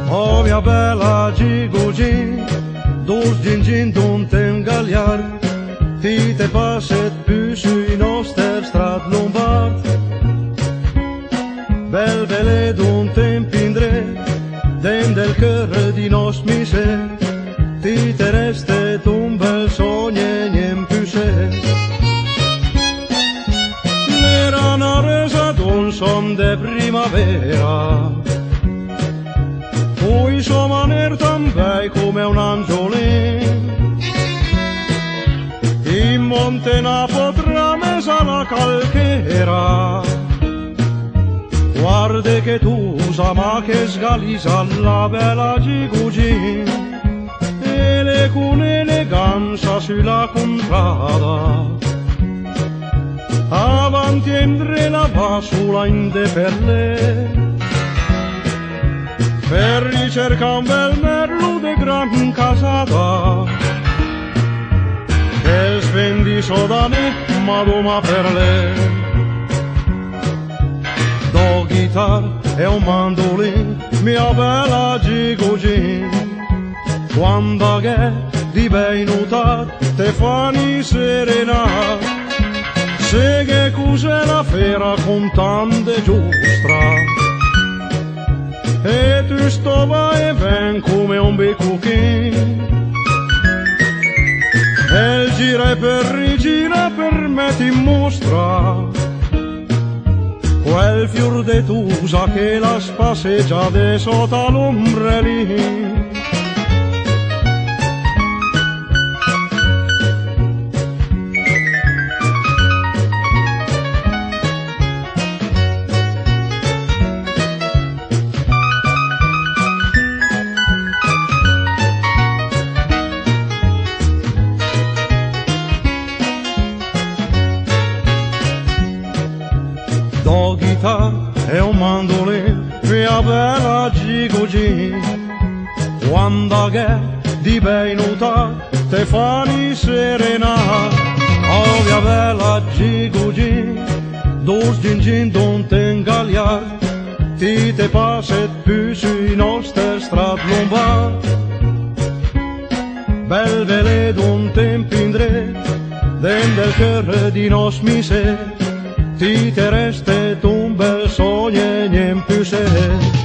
Oh mia bella Gigugin, dus gingin d'un tem galliar, ti te passet pysy noster strat lombard. Bel bele d'un tem pindre, den del cœur di nos miser, ti te restet un bel sogno niem pyser. L'era una resa d'un son de primavera, poi sua maner tan bei come un angiolin. In monte na potrà mesa la calchera, guarda che tu sa ma che sgalisa la bella Gigugin, e le con eleganza sulla contrada, avanti entre la va sulla inde per lei, per ricerca un bel merlo de gran casata, che svendi sodane madoma per lei. Do chitarra e un mandolin, mia bella Gigugin, quando che di venuta te fani serena, se che cos'è la fera con tante giostra, e tu sto vai e ven come un becuchin, e il gira e per rigira per me ti mostra quel fior de tusa che la spaseggia de sotto l'ombrellin. Do chitarra e un mandolin, mia bella Gigugin, quando che di venuta te fani serena. Oh mia bella Gigugin, dus gingin d'un ten galliar, ti te passet pysy noster strat lombard. Bel vele d'un tem pindre, den del cœur di nos miser, ti te restet un bel sogno niem pyser.